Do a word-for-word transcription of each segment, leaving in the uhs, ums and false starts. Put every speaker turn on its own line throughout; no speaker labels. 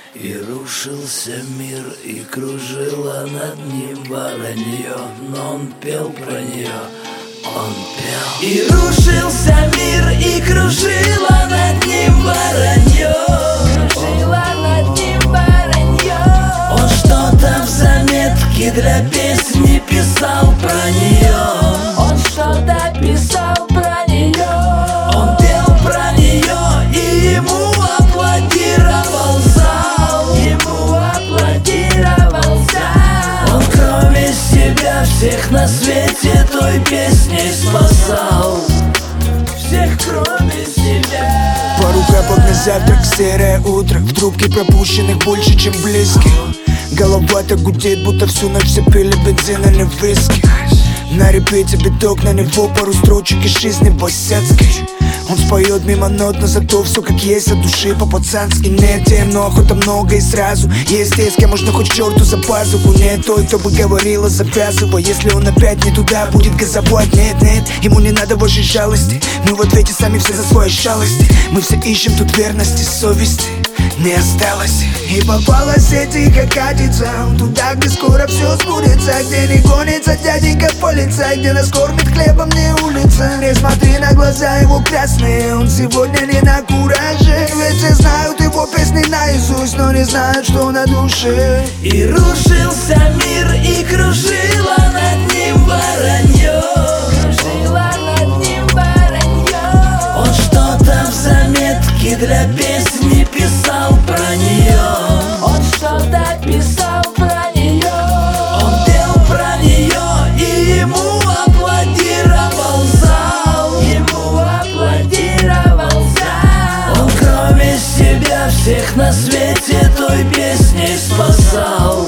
И рушился мир, и кружило над ним воронье, но он пел про нее, он пел. И рушился мир, и кружило над ним воронье, кружило над ним воронье. Он что-то в заметке для песни писал про нее, он что-то писал про нее. Он пел про нее, и ему аплодировал зал, ему аплодировал зал. Он кроме себя всех на свете той песней спасал, всех кроме себя.
Порука под на завтрак, серое утро. В трубке пропущенных больше, чем близких. Голова-то гудит, будто всю ночь все пили бензин или виски. На репите биток, на него пару строчек из жизни босяцкой. Он споет мимо нот, но зато все как есть, от души по-пацански. Нет тем, но охота много и сразу. Есть те, с кем можно хоть черту за пазуху. Нет той, кто бы говорила, завязывай. Если он опять не туда, будет газовать. Нет, нет, ему не надо вашей жалости. Мы в ответе сами все за свои шалости. Мы все ищем тут верности, совести не осталось. И попалась тихо катится туда, где скоро все сбудется, где не гонится дяденька полиция, где нас кормит хлебом не улица. Не смотри на глаза его красные, он сегодня не на кураже. Ведь все знают его песни наизусть, но не знают, что на душе.
И рушился мир, и кружило над ним воронье, кружило над ним воронье. Он что-то в заметке для песни писал про нее, он что-то писал про нее. Он пел про нее, и ему аплодировал зал, ему аплодировал зал. Он кроме себя всех на свете той песней спасал,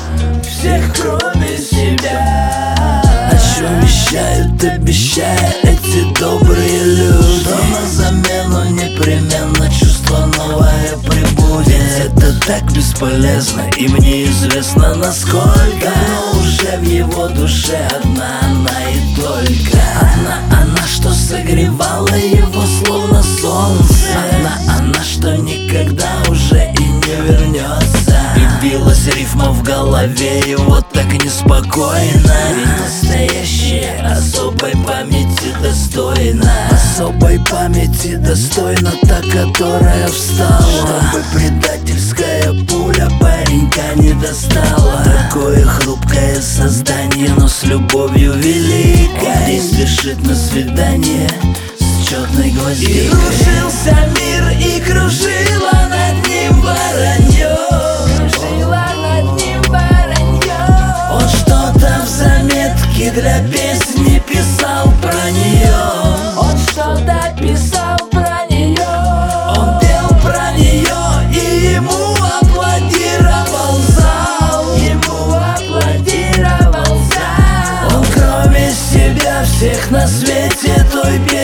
всех кроме себя. О чем вещают, обещая эти добрые люди, что на замену непременно чувство новое прибудет. Это так бесполезно, и мне известно насколько. Но уже в его душе одна она и только одна она, что согревала его словно солнце. Одна она, что никогда уже и не вернется. И билась рифма в голове, и вот так неспокойно. Ведь настоящее особой памяти достойна, особой памяти достойна та, которая встала, чтобы предательская пуля паренька не достала. Такое хрупкое создание, но с любовью великой. Он спешит на свидание с четной гвоздикой. И рушился мир, и кружило над ним воронье, кружило над ним воронье. Он что-то в заметке для песни писал про нее, он что-то писал про нее. Он пел про нее, и ему аплодировал зал, ему аплодировал зал. Он кроме себя всех на свете той песни